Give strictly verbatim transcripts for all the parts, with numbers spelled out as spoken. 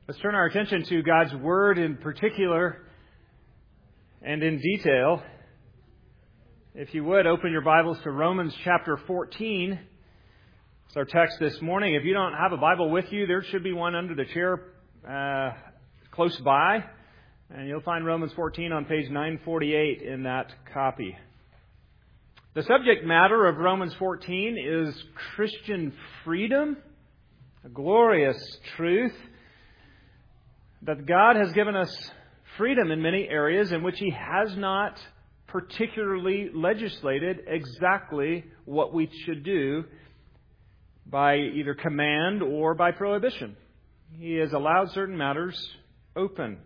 Let's turn our attention to God's Word in particular and in detail. If you would, open your Bibles to Romans chapter fourteen. It's our text this morning. If you don't have a Bible with you, there should be one under the chair uh, close by. And you'll find Romans fourteen on page nine forty-eight in that copy. The subject matter of Romans fourteen is Christian freedom, a glorious truth that God has given us freedom in many areas in which He has not particularly legislated exactly what we should do by either command or by prohibition. He has allowed certain matters open.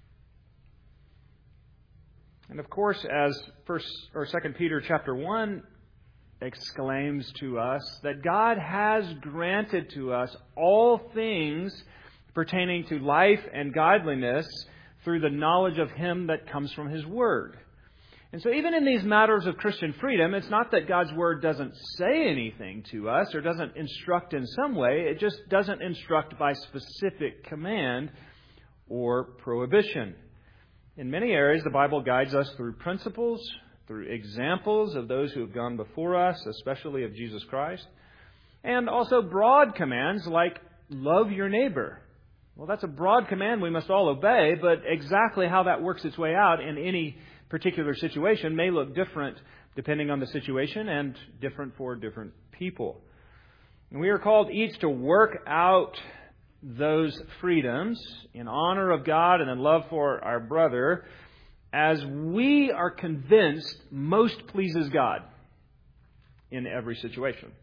And of course, as First or Second Peter chapter one exclaims to us, that God has granted to us all things pertaining to life and godliness through the knowledge of Him that comes from His Word. And so even in these matters of Christian freedom, it's not that God's Word doesn't say anything to us or doesn't instruct in some way. It just doesn't instruct by specific command or prohibition. In many areas, the Bible guides us through principles, through examples of those who have gone before us, especially of Jesus Christ, and also broad commands like love your neighbor. Well, that's a broad command we must all obey, but exactly how that works its way out in any particular situation may look different depending on the situation and different for different people. And we are called each to work out those freedoms in honor of God and in love for our brother as we are convinced most pleases God in every situation.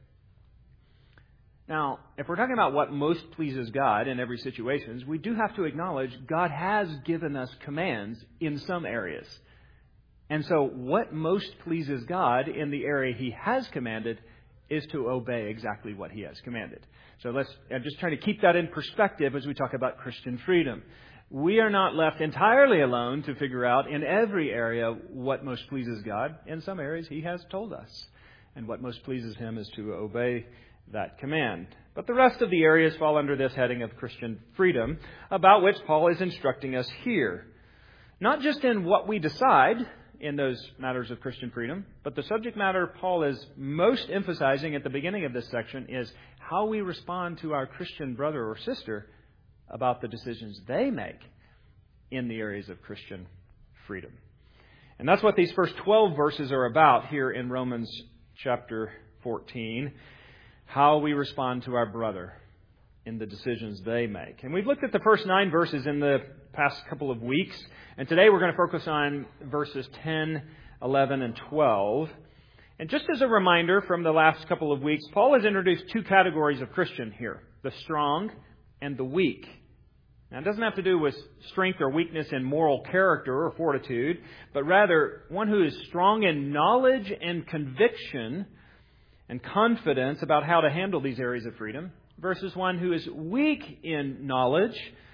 Now, if we're talking about what most pleases God in every situation, we do have to acknowledge God has given us commands in some areas. And so what most pleases God in the area He has commanded is to obey exactly what He has commanded. So let's, I'm just trying to keep that in perspective as we talk about Christian freedom. We are not left entirely alone to figure out in every area what most pleases God. In some areas He has told us. And what most pleases Him is to obey that command. But the rest of the areas fall under this heading of Christian freedom, about which Paul is instructing us here. Not just in what we decide in those matters of Christian freedom, but the subject matter Paul is most emphasizing at the beginning of this section is how we respond to our Christian brother or sister about the decisions they make in the areas of Christian freedom. And that's what these first twelve verses are about here in Romans chapter fourteen. How we respond to our brother in the decisions they make. And we've looked at the first nine verses in the past couple of weeks. And today we're going to focus on verses ten, eleven, and twelve. And just as a reminder from the last couple of weeks, Paul has introduced two categories of Christian here. The strong and the weak. Now, it doesn't have to do with strength or weakness in moral character or fortitude, but rather one who is strong in knowledge and conviction and confidence about how to handle these areas of freedom, versus one who is weak in knowledge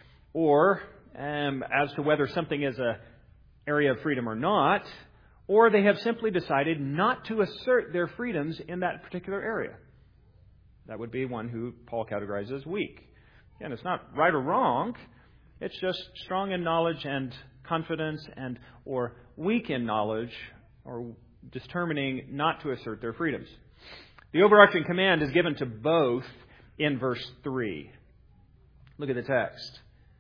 or um, as to whether something is an area of freedom or not, or they have simply decided not to assert their freedoms in that particular area. That would be one who Paul categorizes as weak. Again, it's not right or wrong. It's just strong in knowledge and confidence, and or weak in knowledge or determining not to assert their freedoms. The overarching command is given to both in verse three. Look at the text.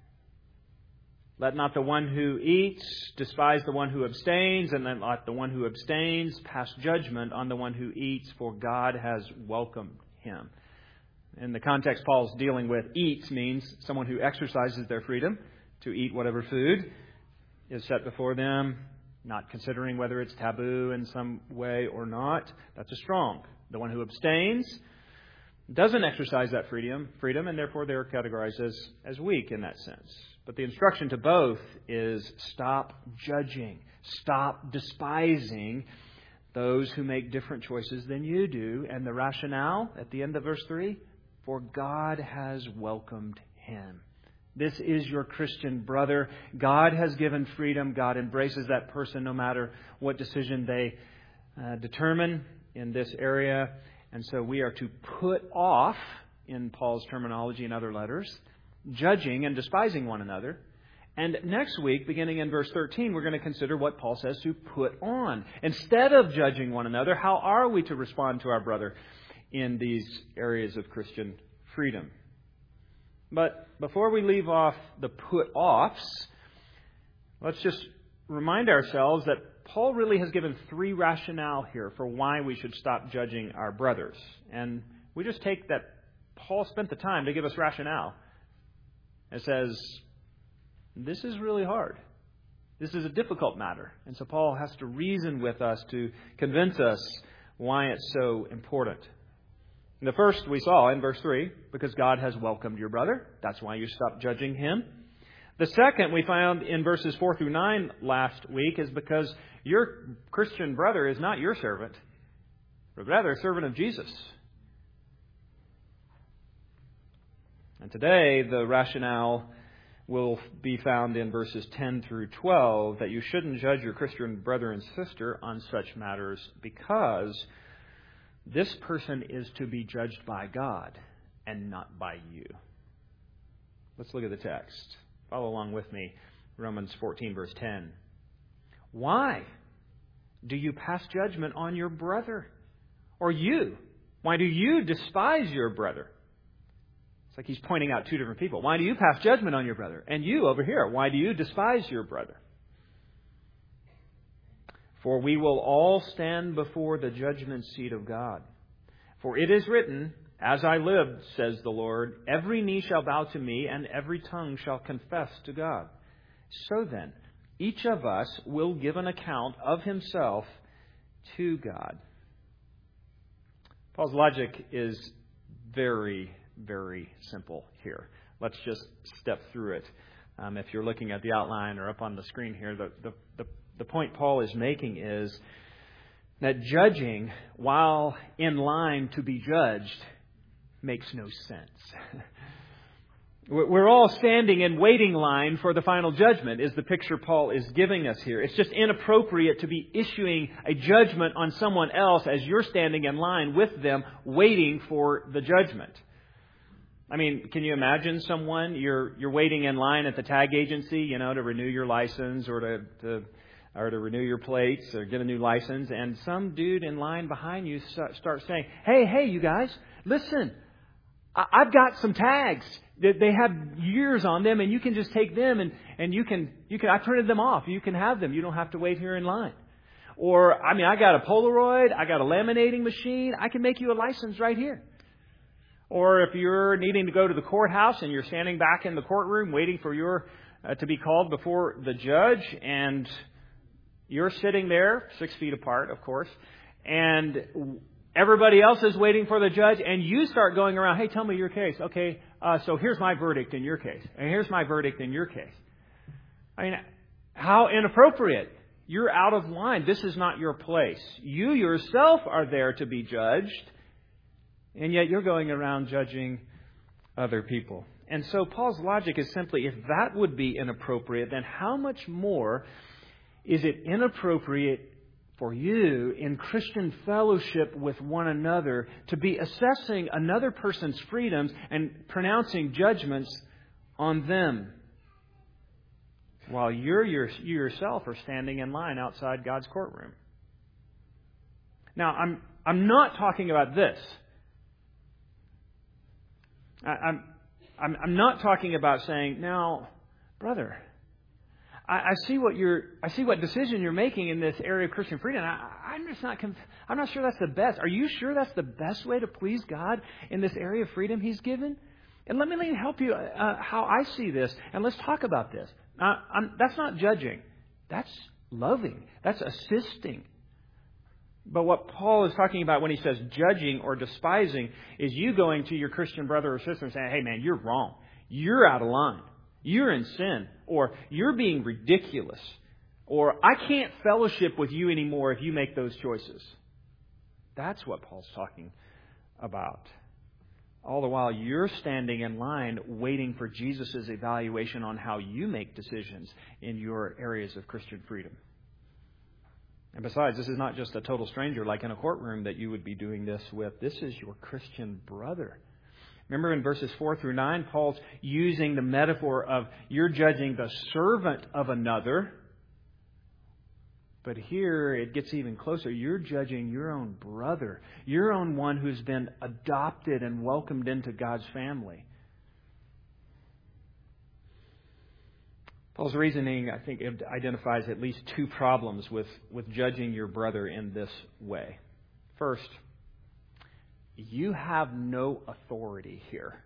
Let not the one who eats despise the one who abstains, and let not the one who abstains pass judgment on the one who eats, for God has welcomed him. In the context Paul's dealing with, eats means someone who exercises their freedom to eat whatever food is set before them, not considering whether it's taboo in some way or not. That's a strong. The one who abstains doesn't exercise that freedom, freedom, and therefore they're categorized as, as weak in that sense. But the instruction to both is stop judging, stop despising those who make different choices than you do. And the rationale at the end of verse three, for God has welcomed him. This is your Christian brother. God has given freedom. God embraces that person no matter what decision they uh, determine in this area. And so we are to put off, in Paul's terminology in other letters, judging and despising one another. And next week, beginning in verse thirteen, we're going to consider what Paul says to put on. Instead of judging one another, how are we to respond to our brother in these areas of Christian freedom? But before we leave off the put-offs, let's just remind ourselves that Paul really has given three rationale here for why we should stop judging our brothers. And we just take that Paul spent the time to give us rationale. It says, this is really hard. This is a difficult matter. And so Paul has to reason with us to convince us why it's so important. And the first we saw in verse three, because God has welcomed your brother. That's why you stop judging him. The second we found in verses four through nine last week is because your Christian brother is not your servant, but rather a servant of Jesus. And today the rationale will be found in verses ten through twelve, that you shouldn't judge your Christian brother and sister on such matters because this person is to be judged by God and not by you. Let's look at the text. Follow along with me. Romans fourteen, verse ten. Why do you pass judgment on your brother? Or you? Why do you despise your brother? It's like he's pointing out two different people. Why do you pass judgment on your brother? And you over here, why do you despise your brother? For we will all stand before the judgment seat of God. For it is written, as I live, says the Lord, every knee shall bow to me, and every tongue shall confess to God. So then, each of us will give an account of himself to God. Paul's logic is very very simple here. Let's just step through it. Um, if you're looking at the outline or up on the screen here, the, the, the, the point Paul is making is that judging while in line to be judged makes no sense. We're all standing in waiting line for the final judgment is the picture Paul is giving us here. It's just inappropriate to be issuing a judgment on someone else as you're standing in line with them waiting for the judgment. I mean, can you imagine someone, you're you're waiting in line at the tag agency, you know, to renew your license or to, to or to renew your plates or get a new license, and some dude in line behind you starts saying, hey, hey, you guys, listen, I've got some tags that they have years on them, and you can just take them and, and you can, you can, I printed them off. You can have them. You don't have to wait here in line. Or, I mean, I got a Polaroid. I got a laminating machine. I can make you a license right here. Or if you're needing to go to the courthouse and you're standing back in the courtroom waiting for your uh, to be called before the judge, and you're sitting there six feet apart, of course, and everybody else is waiting for the judge, and you start going around, hey, tell me your case. Okay, uh, so here's my verdict in your case, and here's my verdict in your case. I mean, how inappropriate. You're out of line. This is not your place. You yourself are there to be judged, and yet you're going around judging other people. And so Paul's logic is simply, if that would be inappropriate, then how much more is it inappropriate for you in Christian fellowship with one another to be assessing another person's freedoms and pronouncing judgments on them while you're, you're, you yourself are standing in line outside God's courtroom? Now, I'm, I'm not talking about this. I, I'm, I'm, I'm not talking about saying, now, brother, I, I see what you're, I see what decision you're making in this area of Christian freedom. I, I'm just not, I'm not sure that's the best. Are you sure that's the best way to please God in this area of freedom He's given? And let me, let me help you uh, how I see this, and let's talk about this. Uh, I'm, that's not judging. That's loving. That's assisting. But what Paul is talking about when he says judging or despising is you going to your Christian brother or sister and saying, hey, man, you're wrong. You're out of line. You're in sin. Or you're being ridiculous. Or I can't fellowship with you anymore if you make those choices. That's what Paul's talking about. All the while you're standing in line waiting for Jesus' evaluation on how you make decisions in your areas of Christian freedom. And besides, this is not just a total stranger like in a courtroom that you would be doing this with. This is your Christian brother. Remember in verses four through nine, Paul's using the metaphor of you're judging the servant of another. But here it gets even closer. You're judging your own brother, your own one who's been adopted and welcomed into God's family. Paul's reasoning, I think, identifies at least two problems with, with judging your brother in this way. First, you have no authority here.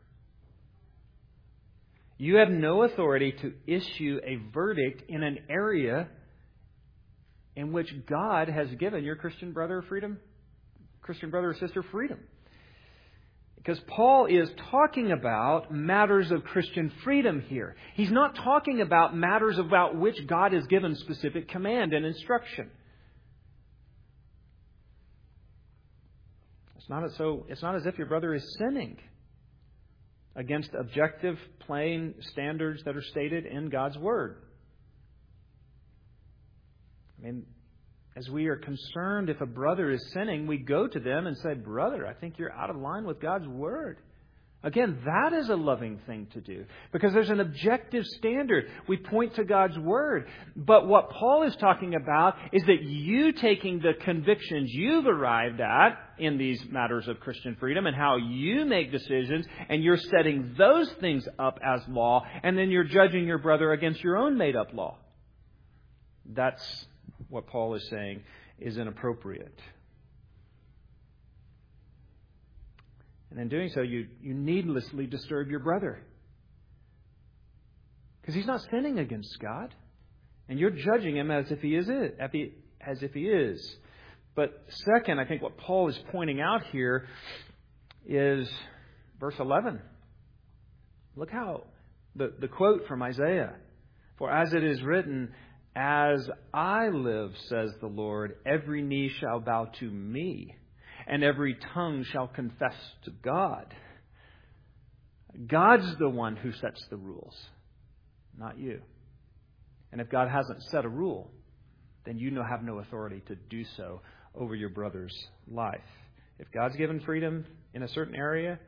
You have no authority to issue a verdict in an area in which God has given your Christian brother freedom, Christian brother or sister freedom. Because Paul is talking about matters of Christian freedom here. He's not talking about matters about which God has given specific command and instruction. It's not as so, it's not as if your brother is sinning against objective, plain standards that are stated in God's Word. I mean, as we are concerned if a brother is sinning, we go to them and say, brother, I think you're out of line with God's Word. Again, that is a loving thing to do because there's an objective standard. We point to God's Word. But what Paul is talking about is that you taking the convictions you've arrived at in these matters of Christian freedom and how you make decisions, and you're setting those things up as law, and then you're judging your brother against your own made-up law. That's what Paul is saying is inappropriate. And in doing so, you, you needlessly disturb your brother. Because he's not sinning against God. And you're judging him as if he is it, as if he is. But second, I think what Paul is pointing out here is verse eleven. Look how the, the quote from Isaiah. For as it is written, as I live, says the Lord, every knee shall bow to me, and every tongue shall confess to God. God's the one who sets the rules, not you. And if God hasn't set a rule, then you have no authority to do so over your brother's life. If God's given freedom in a certain area,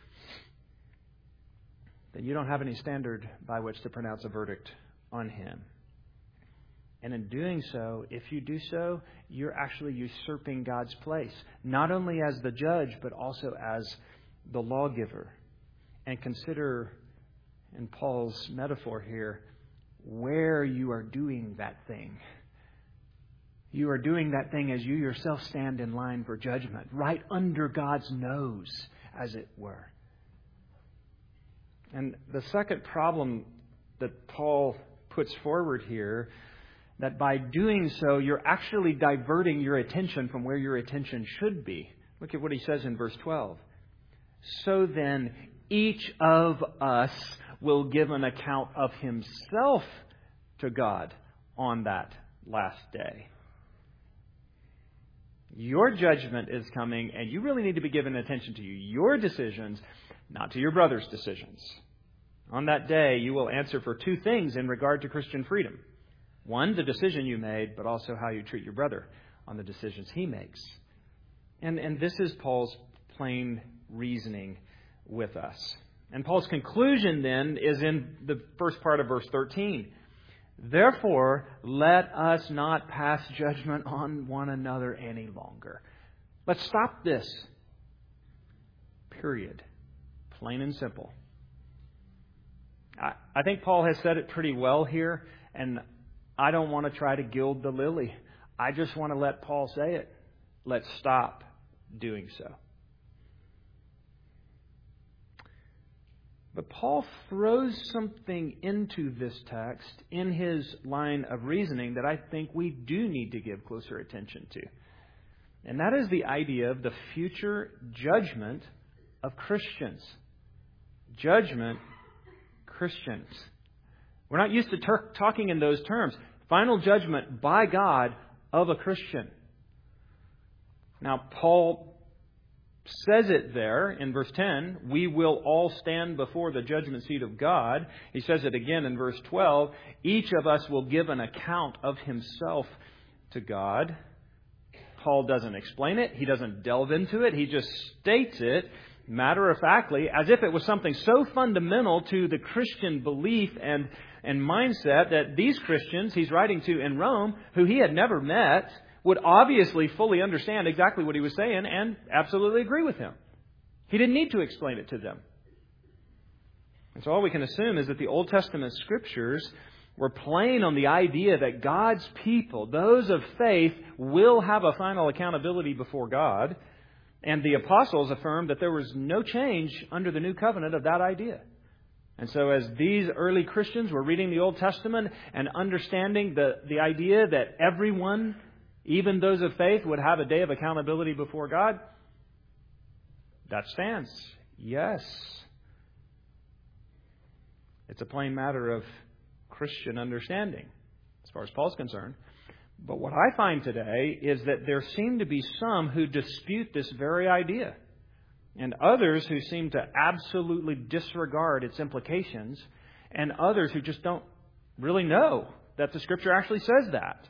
then you don't have any standard by which to pronounce a verdict on him. And in doing so, if you do so, you're actually usurping God's place, not only as the judge, but also as the lawgiver. And consider, in Paul's metaphor here, where you are doing that thing. You are doing that thing as you yourself stand in line for judgment, right under God's nose, as it were. And the second problem that Paul puts forward here, that by doing so, you're actually diverting your attention from where your attention should be. Look at what he says in verse twelve. So then, each of us will give an account of himself to God on that last day. Your judgment is coming, and you really need to be given attention to your decisions, not to your brother's decisions. On that day, you will answer for two things in regard to Christian freedom. One, the decision you made, but also how you treat your brother on the decisions he makes. And, and this is Paul's plain reasoning with us. And Paul's conclusion then is in the first part of verse thirteen. Therefore, let us not pass judgment on one another any longer. Let's stop this. Period. Plain and simple. I, I think Paul has said it pretty well here, and I don't want to try to gild the lily. I just want to let Paul say it. Let's stop doing so. But Paul throws something into this text in his line of reasoning that I think we do need to give closer attention to. And that is the idea of the future judgment of Christians. Judgment Christians. We're not used to ter- talking in those terms. Final judgment by God of a Christian. Now, Paul says it there in verse ten. We will all stand before the judgment seat of God. He says it again in verse twelve. Each of us will give an account of himself to God. Paul doesn't explain it. He doesn't delve into it. He just states it. matter-of-factly, as if it was something so fundamental to the Christian belief and, and mindset that these Christians he's writing to in Rome, who he had never met, would obviously fully understand exactly what he was saying and absolutely agree with him. He didn't need to explain it to them. And so all we can assume is that the Old Testament Scriptures were playing on the idea that God's people, those of faith, will have a final accountability before God. And the apostles affirmed that there was no change under the new covenant of that idea. And so as these early Christians were reading the Old Testament and understanding the, the idea that everyone, even those of faith, would have a day of accountability before God, that stands. Yes. It's a plain matter of Christian understanding, as far as Paul's concerned. But what I find today is that there seem to be some who dispute this very idea, and others who seem to absolutely disregard its implications, and others who just don't really know that the Scripture actually says that.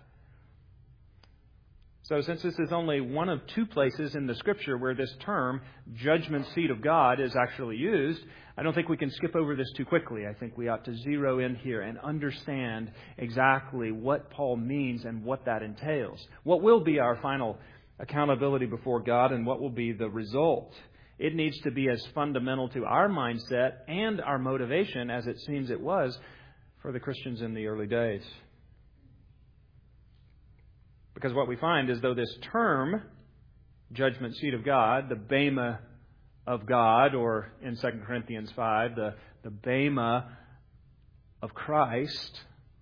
So since this is only one of two places in the Scripture where this term, judgment seat of God, is actually used, I don't think we can skip over this too quickly. I think we ought to zero in here and understand exactly what Paul means and what that entails. What will be our final accountability before God and what will be the result? It needs to be as fundamental to our mindset and our motivation as it seems it was for the Christians in the early days. Because what we find is, though this term, judgment seat of God, the bema of God, or in Second Corinthians five, the, the bema of Christ,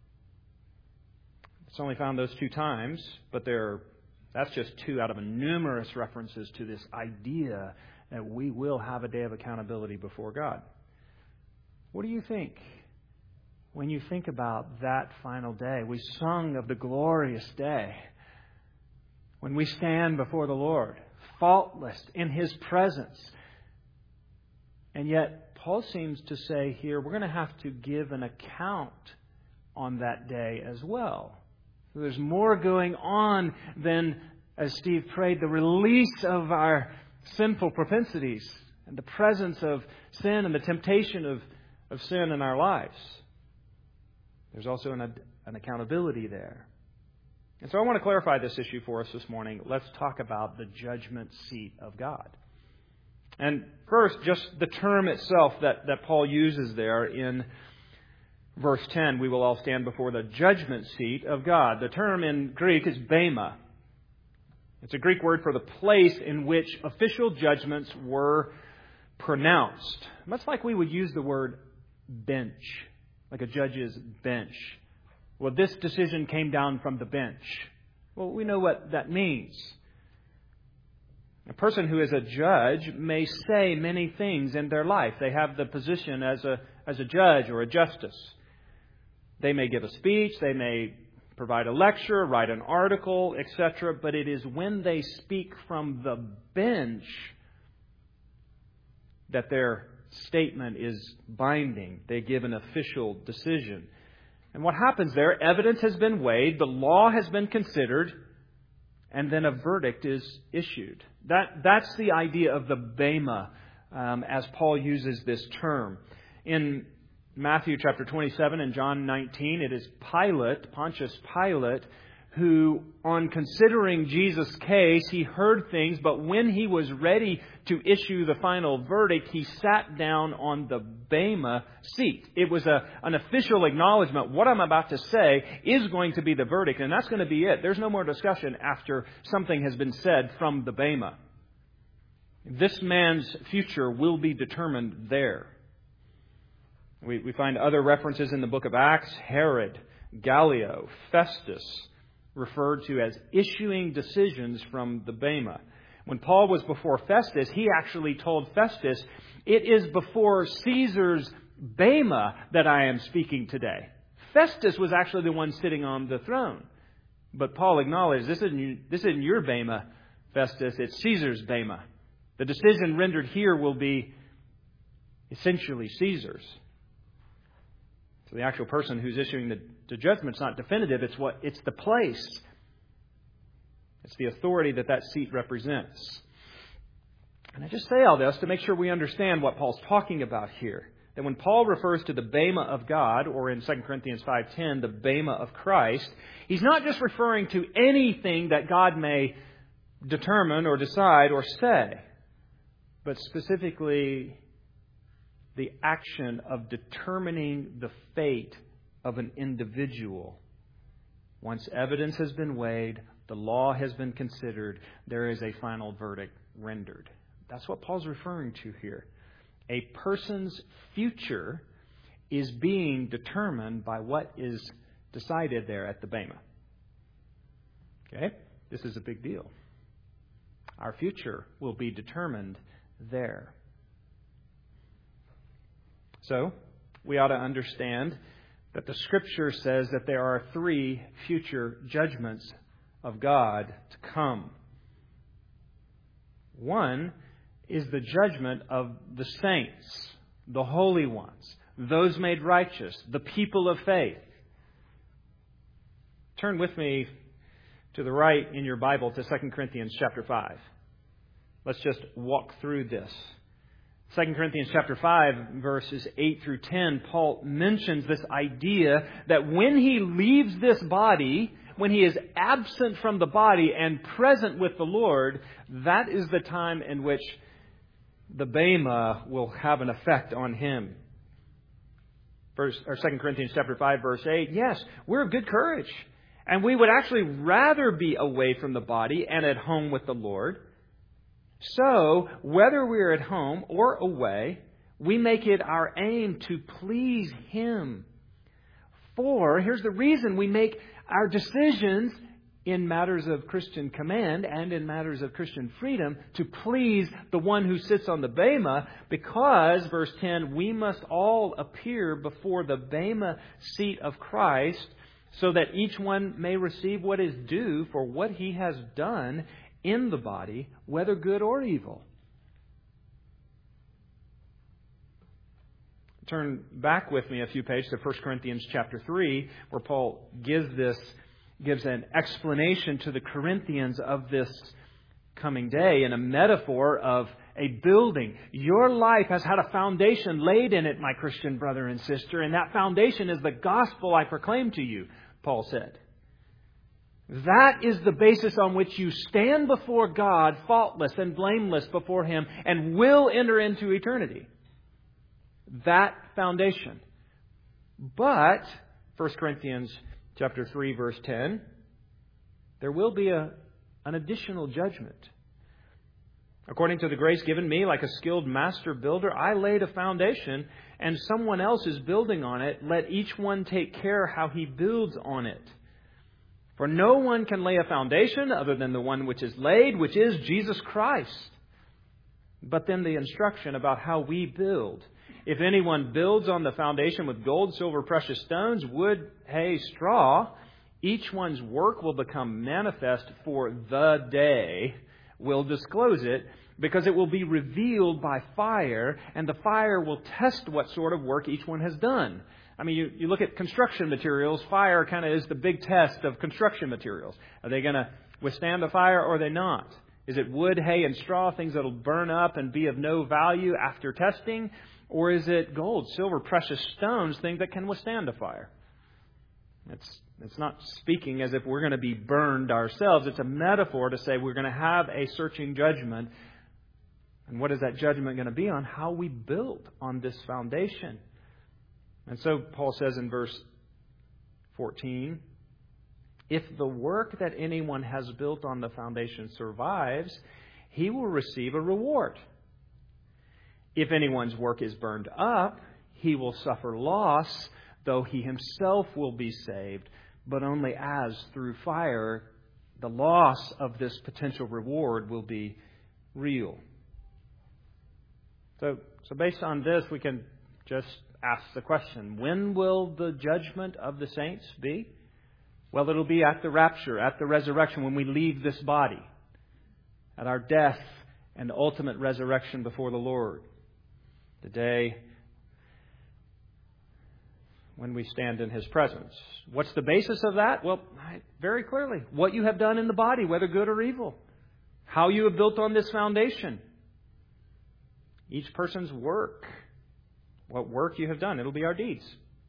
it's only found those two times, but there, that's just two out of numerous references to this idea that we will have a day of accountability before God. What do you think when you think about that final day? We sung of the glorious day when we stand before the Lord, faultless in His presence. And yet, Paul seems to say here, we're going to have to give an account on that day as well. So there's more going on than, as Steve prayed, the release of our sinful propensities and the presence of sin and the temptation of, of sin in our lives. There's also an, an accountability there. And so I want to clarify this issue for us this morning. Let's talk about the judgment seat of God. And first, just the term itself that, that Paul uses there in verse ten. We will all stand before the judgment seat of God. The term in Greek is bema. It's a Greek word for the place in which official judgments were pronounced. Much like we would use the word bench, like a judge's bench. Well, this decision came down from the bench. Well, we know what that means. A person who is a judge may say many things in their life. They have the position as a as a judge or a justice. They may give a speech, they may provide a lecture, write an article, et cetera. But it is when they speak from the bench that their statement is binding. They give an official decision. And what happens there, evidence has been weighed, the law has been considered, and then a verdict is issued. That, that's the idea of the bema, um, as Paul uses this term. In Matthew chapter twenty-seven and John nineteen, it is Pilate, Pontius Pilate, who, on considering Jesus' case, he heard things, but when he was ready to issue the final verdict, he sat down on the bema seat. It was a, an official acknowledgement. What I'm about to say is going to be the verdict, and that's going to be it. There's no more discussion after something has been said from the bema. This man's future will be determined there. We, we find other references in the book of Acts. Herod, Gallio, Festus, referred to as issuing decisions from the bema. When Paul was before Festus, he actually told Festus, "It is before Caesar's bema that I am speaking today." Festus was actually the one sitting on the throne. But Paul acknowledged, this isn't, this isn't your bema, Festus, it's Caesar's bema. The decision rendered here will be essentially Caesar's. So the actual person who's issuing the, the judgment is not definitive. It's what it's the place. It's the authority that that seat represents. And I just say all this to make sure we understand what Paul's talking about here. That when Paul refers to the bema of God, or in Second Corinthians five ten, the bema of Christ, he's not just referring to anything that God may determine or decide or say, but specifically the action of determining the fate of an individual. Once evidence has been weighed, the law has been considered, there is a final verdict rendered. That's what Paul's referring to here. A person's future is being determined by what is decided there at the bema. Okay? This is a big deal. Our future will be determined there. So, we ought to understand that the Scripture says that there are three future judgments of God to come. One is the judgment of the saints, the holy ones, those made righteous, the people of faith. Turn with me to the right in your Bible to Second Corinthians chapter five. Let's just walk through this. Second Corinthians chapter five, verses eight through ten, Paul mentions this idea that when he leaves this body, when he is absent from the body and present with the Lord, that is the time in which the bema will have an effect on him. First, or Second Corinthians chapter five, verse eight. Yes, we're of good courage, and we would actually rather be away from the body and at home with the Lord. So, whether we're at home or away, we make it our aim to please Him. For, here's the reason we make our decisions in matters of Christian command and in matters of Christian freedom to please the one who sits on the bema, because, verse ten, we must all appear before the bema seat of Christ, so that each one may receive what is due for what he has done in the body, whether good or evil. Turn back with me a few pages to First Corinthians chapter three, where Paul gives this gives an explanation to the Corinthians of this coming day in a metaphor of a building. Your life has had a foundation laid in it, my Christian brother and sister, and that foundation is the gospel I proclaim to you, Paul said. That is the basis on which you stand before God, faultless and blameless before Him, and will enter into eternity. That foundation. But, First Corinthians chapter three, verse ten, there will be a, an additional judgment. According to the grace given me, like a skilled master builder, I laid a foundation, and someone else is building on it. Let each one take care how he builds on it. For no one can lay a foundation other than the one which is laid, which is Jesus Christ. But then the instruction about how we build. If anyone builds on the foundation with gold, silver, precious stones, wood, hay, straw, each one's work will become manifest, for the day will disclose it, because it will be revealed by fire, and the fire will test what sort of work each one has done. I mean, you, you look at construction materials, fire kind of is the big test of construction materials. Are they going to withstand the fire or are they not? Is it wood, hay, and straw, things that will burn up and be of no value after testing? Or is it gold, silver, precious stones, things that can withstand a fire? It's, it's not speaking as if we're going to be burned ourselves. It's a metaphor to say we're going to have a searching judgment. And what is that judgment going to be on? How we built on this foundation. And so Paul says in verse fourteen, if the work that anyone has built on the foundation survives, he will receive a reward. If anyone's work is burned up, he will suffer loss, though he himself will be saved, but only as through fire the loss of this potential reward will be real. So, so based on this, we can just ask the question, when will the judgment of the saints be? Well, it'll be at the rapture, at the resurrection, when we leave this body, at our death and ultimate resurrection before the Lord. The day when we stand in His presence. What's the basis of that? Well, very clearly, what you have done in the body, whether good or evil. How you have built on this foundation. each person's work. What work you have done. It'll be our deeds.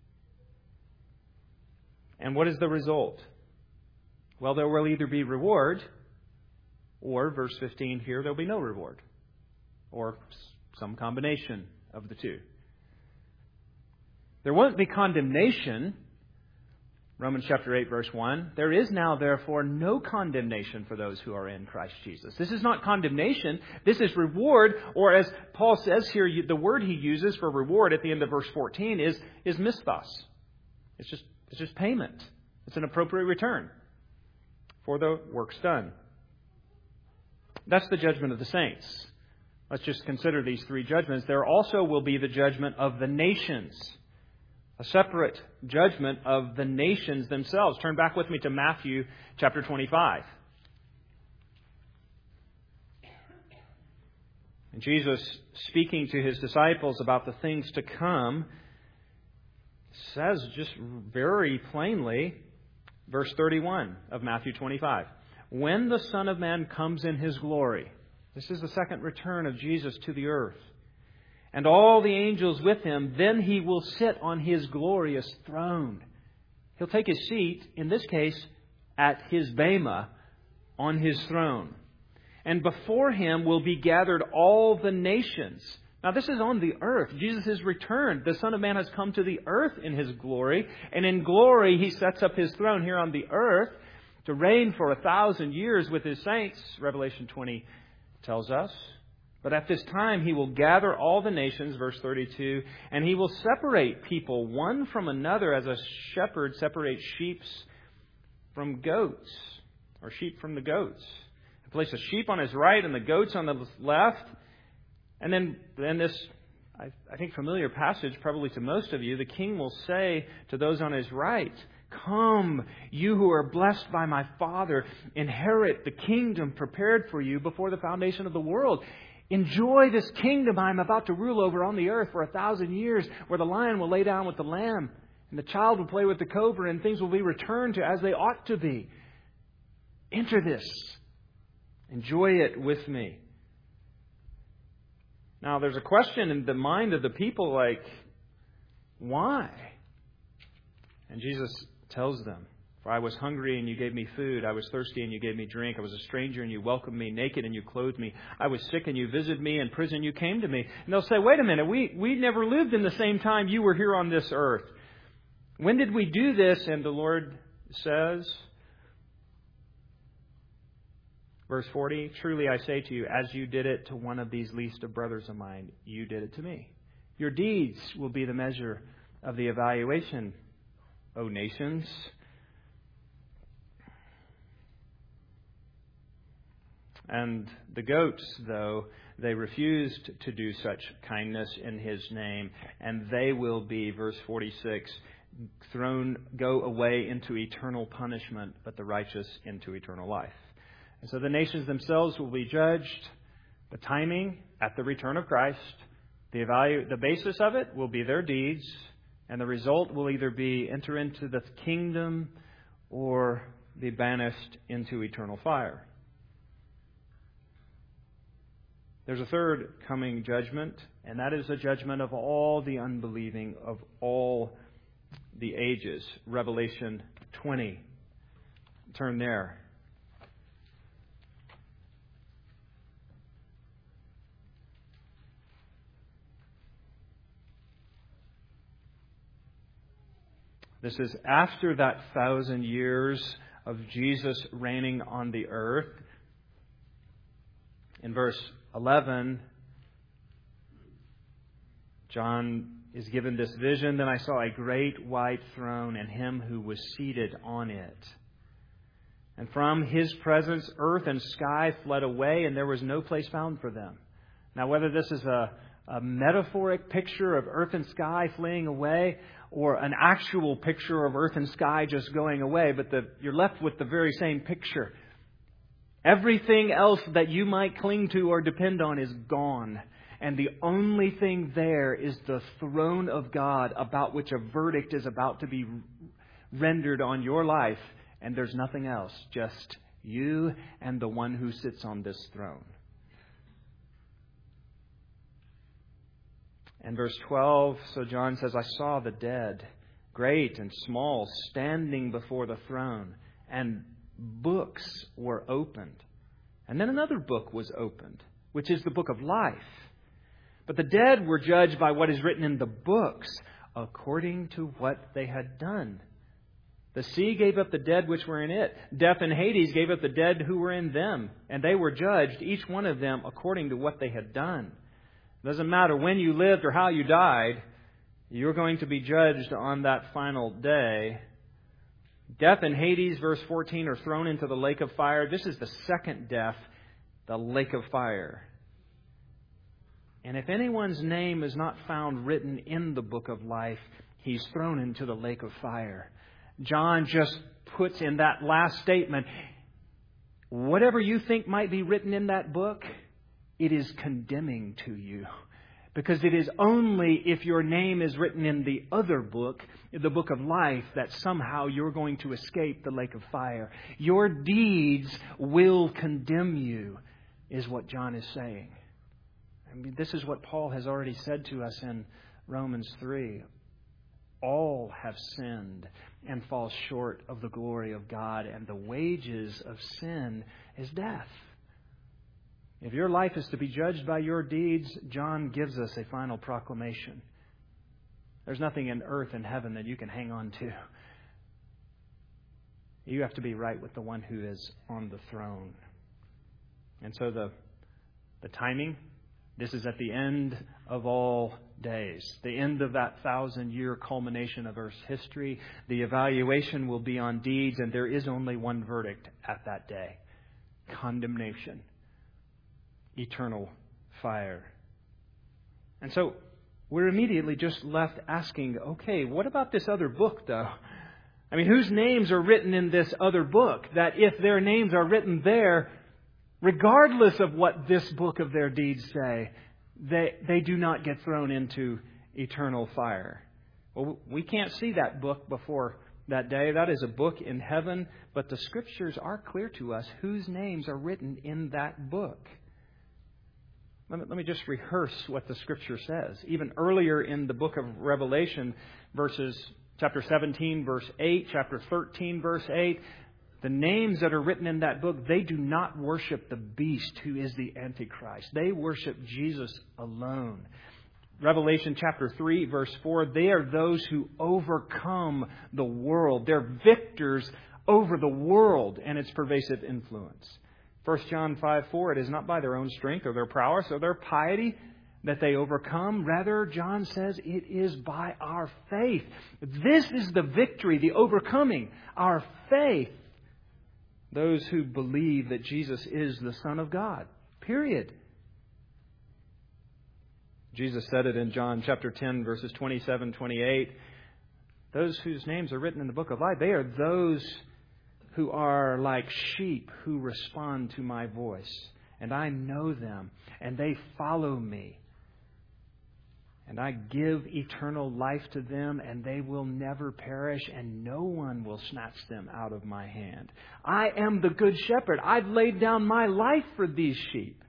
And what is the result? Well, there will either be reward, or, verse fifteen here, there'll be no reward. Or some combination of the two. There won't be condemnation. Romans chapter eight, verse one. There is now, therefore, no condemnation for those who are in Christ Jesus. This is not condemnation. This is reward. Or as Paul says here, the word he uses for reward at the end of verse fourteen is, is misthos. It's just, it's just payment. It's an appropriate return for the works done. That's the judgment of the saints. Let's just consider these three judgments. There also will be the judgment of the nations. A separate judgment of the nations themselves. Turn back with me to Matthew chapter twenty-five. And Jesus, speaking to his disciples about the things to come, says just very plainly, verse thirty-one of Matthew twenty-five, when the Son of Man comes in his glory, this is the second return of Jesus to the earth, and all the angels with him, then he will sit on his glorious throne. He'll take his seat, in this case, at his bema, on his throne. And before him will be gathered all the nations. Now this is on the earth. Jesus has returned. The Son of Man has come to the earth in his glory. And in glory he sets up his throne here on the earth to reign for a thousand years with his saints, Revelation twenty tells us. But at this time he will gather all the nations, verse thirty-two, and he will separate people one from another as a shepherd separates sheep from goats, or sheep from the goats. He'll place the sheep on his right and the goats on the left. And then, then this, I, I think, familiar passage, probably to most of you, the king will say to those on his right, come, you who are blessed by my Father, inherit the kingdom prepared for you before the foundation of the world. Enjoy this kingdom I am about to rule over on the earth for a thousand years, where the lion will lay down with the lamb, and the child will play with the cobra, and things will be returned to as they ought to be. Enter this. Enjoy it with me. Now, there's a question in the mind of the people like, why? And Jesus tells them, for I was hungry and you gave me food. I was thirsty and you gave me drink. I was a stranger and you welcomed me. Naked and you clothed me. I was sick and you visited me. In prison and you came to me. And they'll say, wait a minute, we, we never lived in the same time you were here on this earth. When did we do this? And the Lord says, verse forty, truly I say to you, as you did it to one of these least of brothers of mine, you did it to me. Your deeds will be the measure of the evaluation, O nations. And the goats, though, they refused to do such kindness in his name, and they will be, verse forty-six, thrown, go away into eternal punishment, but the righteous into eternal life. And so the nations themselves will be judged. The timing at the return of Christ, the evalu- the basis of it will be their deeds, and the result will either be enter into the kingdom or be banished into eternal fire. There's a third coming judgment, and that is a judgment of all the unbelieving of all the ages. Revelation twenty. Turn there. This is after that thousand years of Jesus reigning on the earth. In verse eleven, John is given this vision. Then I saw a great white throne and him who was seated on it. And from his presence, earth and sky fled away, and there was no place found for them. Now, whether this is a, a metaphoric picture of earth and sky fleeing away, or an actual picture of earth and sky just going away, but the, you're left with the very same picture. Everything else that you might cling to or depend on is gone. And the only thing there is the throne of God, about which a verdict is about to be rendered on your life. And there's nothing else, just you and the one who sits on this throne. And verse twelve, so John says, I saw the dead, great and small, standing before the throne, and books were opened. And then another book was opened, which is the book of life. But the dead were judged by what is written in the books, according to what they had done. The sea gave up the dead which were in it. Death and Hades gave up the dead who were in them. And they were judged, each one of them, according to what they had done. It doesn't matter when you lived or how you died. You're going to be judged on that final day. Death and Hades, verse fourteen, are thrown into the lake of fire. This is the second death, the lake of fire. And if anyone's name is not found written in the book of life, he's thrown into the lake of fire. John just puts in that last statement, whatever you think might be written in that book, it is condemning to you. Because it is only if your name is written in the other book, the book of life, that somehow you're going to escape the lake of fire. Your deeds will condemn you, is what John is saying. I mean, this is what Paul has already said to us in Romans three. All have sinned and fall short of the glory of God, and the wages of sin is death. If your life is to be judged by your deeds, John gives us a final proclamation. There's nothing in earth and heaven that you can hang on to. You have to be right with the one who is on the throne. And so the, the timing, this is at the end of all days, the end of that thousand-year culmination of Earth's history. The evaluation will be on deeds, and there is only one verdict at that day: condemnation, eternal fire. And so we're immediately just left asking, okay, what about this other book, though? I mean, whose names are written in this other book? That if their names are written there, regardless of what this book of their deeds say, they, they do not get thrown into eternal fire. Well, we can't see that book before that day. That is a book in heaven. But the Scriptures are clear to us whose names are written in that book. Let me, let me just rehearse what the Scripture says. Even earlier in the book of Revelation, verses chapter seventeen, verse eight, chapter thirteen, verse eight, the names that are written in that book, they do not worship the beast who is the Antichrist. They worship Jesus alone. Revelation chapter three, verse four, they are those who overcome the world. They're victors over the world and its pervasive influence. First John five four, it is not by their own strength or their prowess or their piety that they overcome. Rather, John says, it is by our faith. This is the victory, the overcoming, our faith. Those who believe that Jesus is the Son of God. Period. Jesus said it in John chapter ten, verses twenty-seven, twenty-eight. Those whose names are written in the book of life, they are those who are like sheep who respond to my voice. And I know them, and they follow me. And I give eternal life to them, and they will never perish, and no one will snatch them out of my hand. I am the good shepherd. I've laid down my life for these sheep.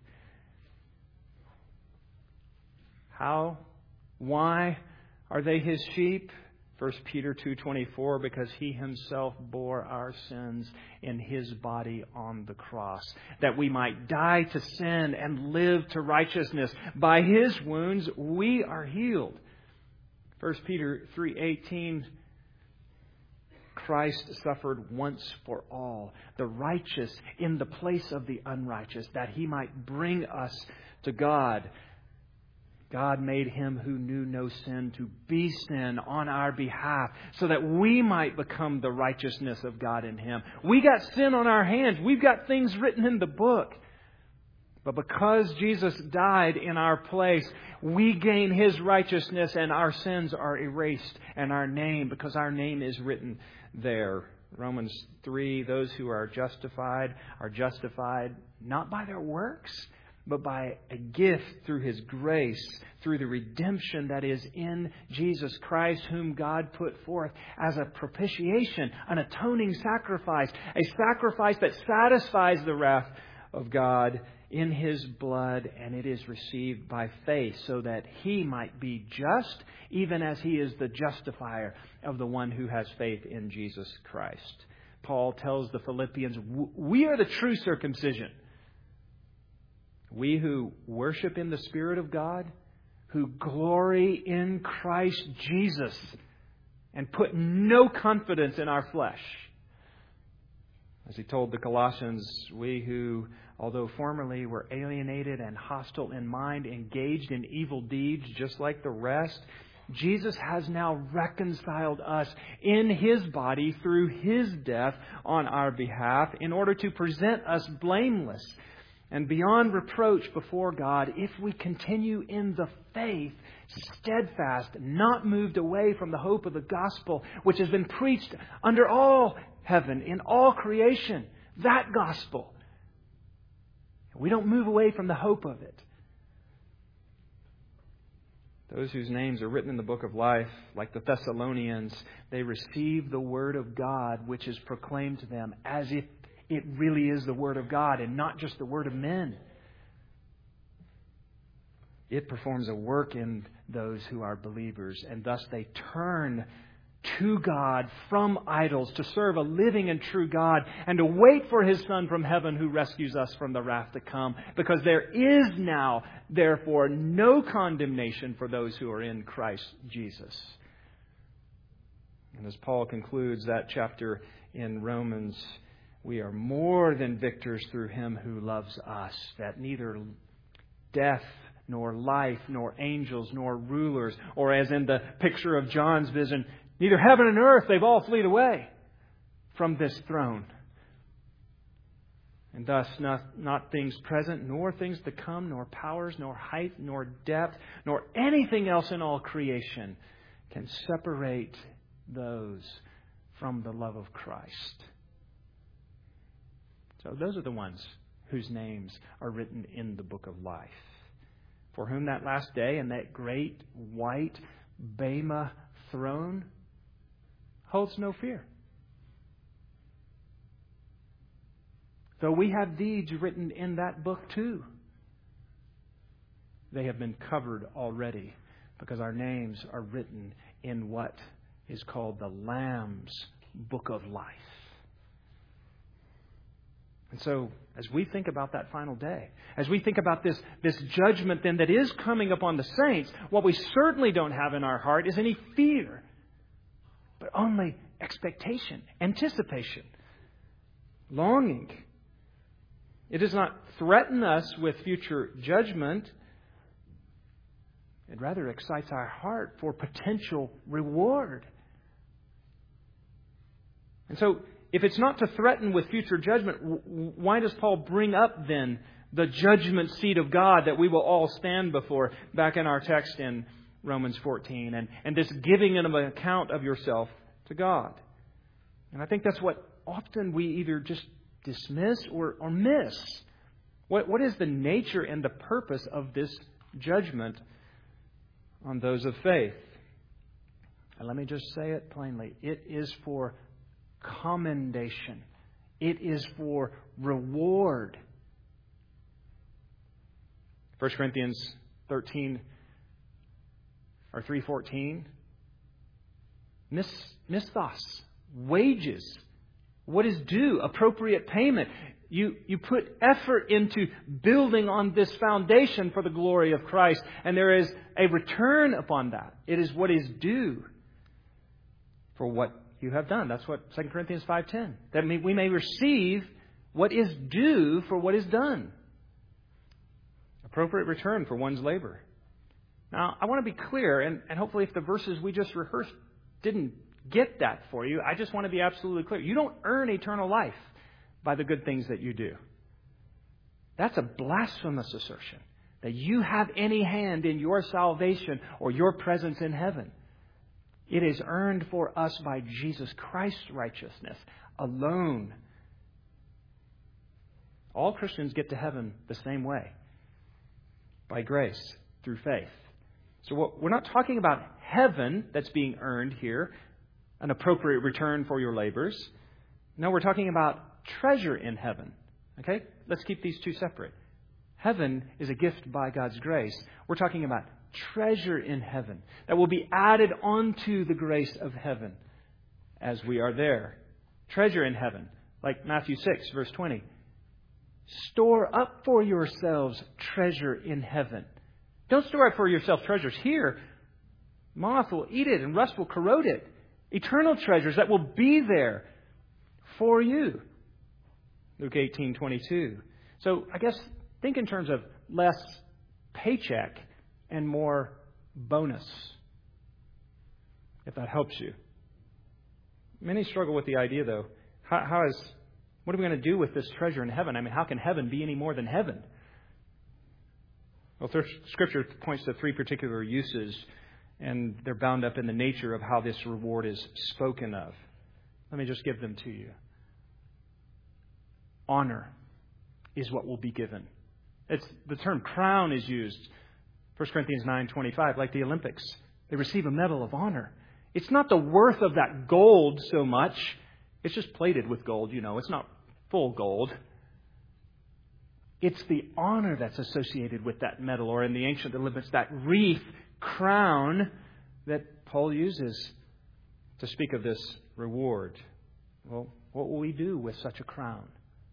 How? Why are they His sheep? First Peter two twenty-four, because He Himself bore our sins in His body on the cross, that we might die to sin and live to righteousness. By His wounds we are healed. First Peter three eighteen, Christ suffered once for all, the righteous in the place of the unrighteous, that He might bring us to God. God made Him who knew no sin to be sin on our behalf so that we might become the righteousness of God in Him. We got sin on our hands. We've got things written in the book. But because Jesus died in our place, we gain His righteousness and our sins are erased and our name, because our name is written there. Romans three, those who are justified are justified not by their works, but by a gift through His grace, through the redemption that is in Jesus Christ, whom God put forth as a propitiation, an atoning sacrifice, a sacrifice that satisfies the wrath of God in His blood, and it is received by faith, so that He might be just, even as He is the justifier of the one who has faith in Jesus Christ. Paul tells the Philippians, we are the true circumcision. We who worship in the Spirit of God, who glory in Christ Jesus, and put no confidence in our flesh. As he told the Colossians, we who, although formerly were alienated and hostile in mind, engaged in evil deeds just like the rest, Jesus has now reconciled us in His body through His death on our behalf in order to present us blameless and beyond reproach before God if we continue in the faith, steadfast, not moved away from the hope of the gospel, which has been preached under all heaven, in all creation. That gospel. We don't move away from the hope of it. Those whose names are written in the book of life, like the Thessalonians, they receive the word of God, which is proclaimed to them as if it really is the word of God and not just the word of men. It performs a work in those who are believers, and thus they turn to God from idols to serve a living and true God and to wait for His Son from heaven who rescues us from the wrath to come. Because there is now, therefore, no condemnation for those who are in Christ Jesus. And as Paul concludes that chapter in Romans, we are more than victors through Him who loves us, that neither death nor life, nor angels, nor rulers, or as in the picture of John's vision, neither heaven and earth, they've all fled away from this throne. And thus not, not things present, nor things to come, nor powers, nor height, nor depth, nor anything else in all creation can separate those from the love of Christ. So those are the ones whose names are written in the book of life, for whom that last day and that great white Bema throne holds no fear. Though we have deeds written in that book too, they have been covered already because our names are written in what is called the Lamb's book of life. And so, as we think about that final day, as we think about this, this judgment then that is coming upon the saints, what we certainly don't have in our heart is any fear, but only expectation, anticipation, longing. It does not threaten us with future judgment. It rather excites our heart for potential reward. And so, if it's not to threaten with future judgment, why does Paul bring up then the judgment seat of God that we will all stand before back in our text in Romans fourteen, and, and this giving of an account of yourself to God? And I think that's what often we either just dismiss or, or miss. What, what is the nature and the purpose of this judgment on those of faith? And let me just say it plainly. It is for commendation. It is for reward. First Corinthians thirteen or three fourteen. Mis, misthos, wages. What is due? Appropriate payment. You, you put effort into building on this foundation for the glory of Christ, and there is a return upon that. It is what is due for what you have done. That's what Second Corinthians five ten. That we may receive what is due for what is done. Appropriate return for one's labor. Now, I want to be clear, and, and hopefully if the verses we just rehearsed didn't get that for you, I just want to be absolutely clear. You don't earn eternal life by the good things that you do. That's a blasphemous assertion, that you have any hand in your salvation or your presence in heaven. It is earned for us by Jesus Christ's righteousness alone. All Christians get to heaven the same way, by grace, through faith. So what, we're not talking about heaven that's being earned here, an appropriate return for your labors. No, we're talking about treasure in heaven, Okay? Let's keep these two separate. Heaven is a gift by God's grace. We're talking about treasure in heaven that will be added onto the grace of heaven as we are there. Treasure in heaven, like Matthew six, verse twenty. Store up for yourselves treasure in heaven. Don't store up for yourselves treasures here. Moth will eat it and rust will corrode it. Eternal treasures that will be there for you. Luke eighteen twenty-two. So I guess think in terms of less paycheck and more bonus, if that helps you. Many struggle with the idea, though. How, how is, what are we going to do with this treasure in heaven? I mean, how can heaven be any more than heaven? Well, Scripture points to three particular uses, and they're bound up in the nature of how this reward is spoken of. Let me just give them to you. Honor is what will be given. It's, the term crown is used. First Corinthians nine twenty-five, like the Olympics. They receive a medal of honor. It's not the worth of that gold so much. It's just plated with gold, you know. It's not full gold. It's the honor that's associated with that medal, or in the ancient Olympics, that wreath, crown, that Paul uses to speak of this reward. Well, what will we do with such a crown?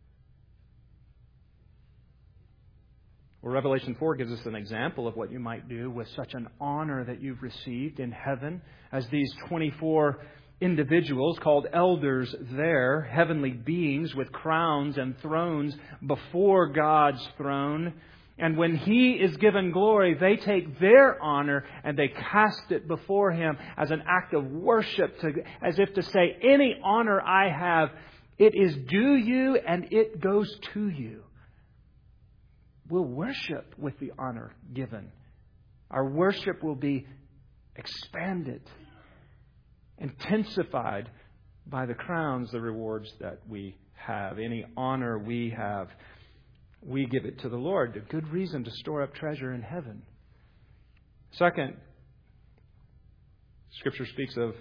Well, Revelation four gives us an example of what you might do with such an honor that you've received in heaven, as these twenty-four individuals called elders there, heavenly beings with crowns and thrones before God's throne. And when He is given glory, they take their honor and they cast it before Him as an act of worship, to, as if to say, any honor I have, it is due you and it goes to you. We'll worship with the honor given. Our worship will be expanded, intensified by the crowns, the rewards that we have. Any honor we have, we give it to the Lord. A good reason to store up treasure in heaven. Second, Scripture speaks of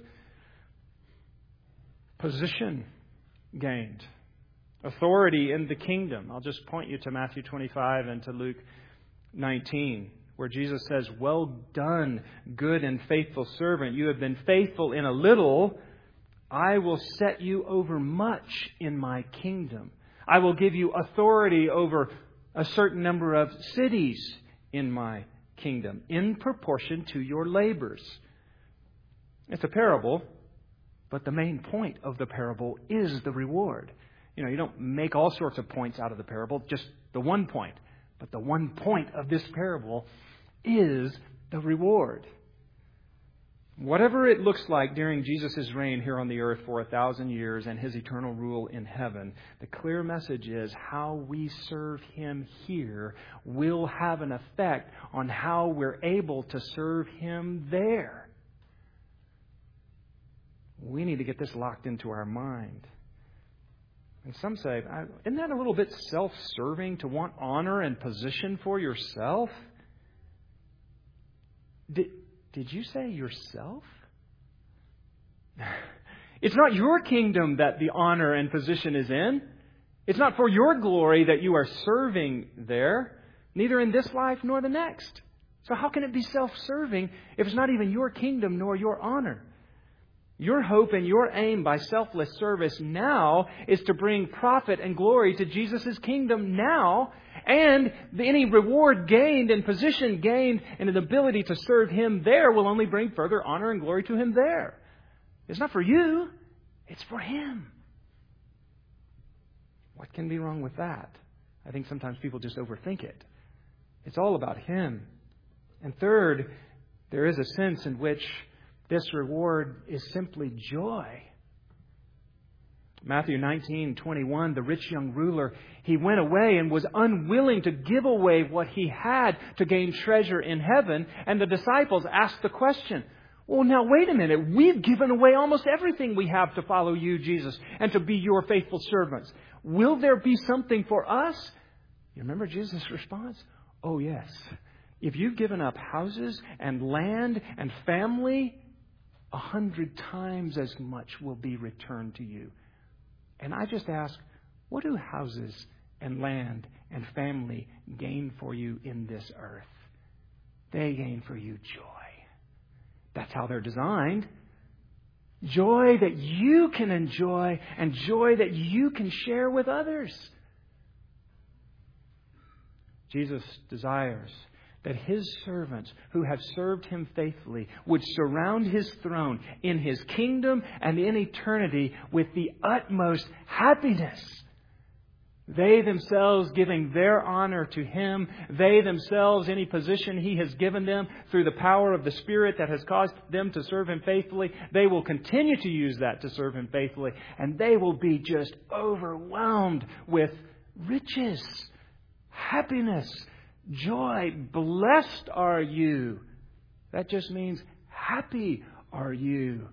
position gained. Authority in the kingdom. I'll just point you to Matthew twenty-five and to Luke nineteen, where Jesus says, "Well done, good and faithful servant. You have been faithful in a little. I will set you over much in my kingdom. I will give you authority over a certain number of cities in my kingdom, in proportion to your labors." It's a parable, but the main point of the parable is the reward. You know, you don't make all sorts of points out of the parable, just the one point. But the one point of this parable is the reward. Whatever it looks like during Jesus' reign here on the earth for a thousand years and His eternal rule in heaven, the clear message is how we serve Him here will have an effect on how we're able to serve Him there. We need to get this locked into our mind. And some say, isn't that a little bit self-serving to want honor and position for yourself? Did, did you say yourself? It's not your kingdom that the honor and position is in. It's not for your glory that you are serving there, neither in this life nor the next. So how can it be self-serving if it's not even your kingdom nor your honor? Your hope and your aim by selfless service now is to bring profit and glory to Jesus' kingdom now, and any reward gained and position gained and an ability to serve Him there will only bring further honor and glory to Him there. It's not for you, it's for Him. What can be wrong with that? I think sometimes people just overthink it. It's all about Him. And third, there is a sense in which this reward is simply joy. Matthew nineteen twenty-one, the rich young ruler, he went away and was unwilling to give away what he had to gain treasure in heaven. And the disciples asked the question, well, now wait a minute. We've given away almost everything we have to follow you, Jesus, and to be your faithful servants. Will there be something for us? You remember Jesus' response? Oh, yes. If you've given up houses and land and family, a hundred times as much will be returned to you. And I just ask, what do houses and land and family gain for you in this earth. They gain for you joy. That's how they're designed. Joy that you can enjoy and joy that you can share with others. Jesus desires that His servants who have served Him faithfully would surround His throne in His kingdom and in eternity with the utmost happiness. They themselves giving their honor to Him. They themselves, any position He has given them through the power of the Spirit that has caused them to serve Him faithfully. They will continue to use that to serve Him faithfully. And they will be just overwhelmed with riches, happiness, joy. Blessed are you. That just means happy are you.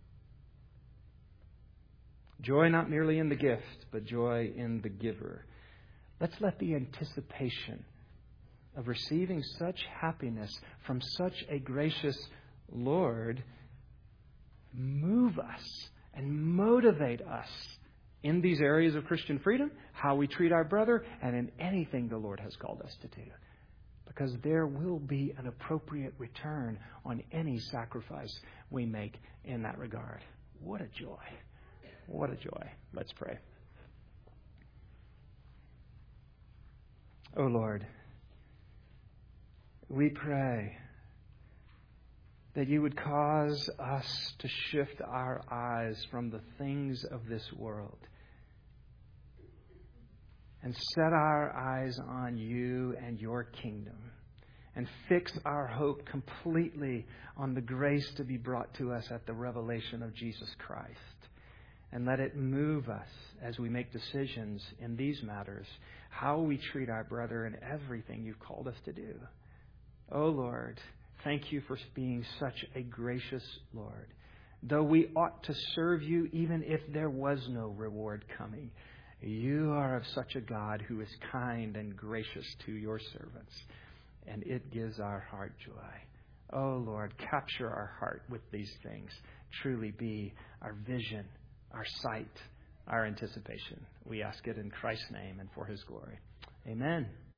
Joy not merely in the gift, but joy in the giver. Let's let the anticipation of receiving such happiness from such a gracious Lord move us and motivate us in these areas of Christian freedom, how we treat our brother, and in anything the Lord has called us to do. Because there will be an appropriate return on any sacrifice we make in that regard. What a joy. What a joy. Let's pray. Oh Lord, we pray that You would cause us to shift our eyes from the things of this world and set our eyes on You and Your kingdom and fix our hope completely on the grace to be brought to us at the revelation of Jesus Christ. And let it move us as we make decisions in these matters, how we treat our brother in everything You've called us to do. Oh Lord, thank You for being such a gracious Lord. Though we ought to serve You even if there was no reward coming, You are of such a God who is kind and gracious to Your servants. And it gives our heart joy. Oh Lord, capture our heart with these things. Truly be our vision, our sight, our anticipation. We ask it in Christ's name and for His glory. Amen.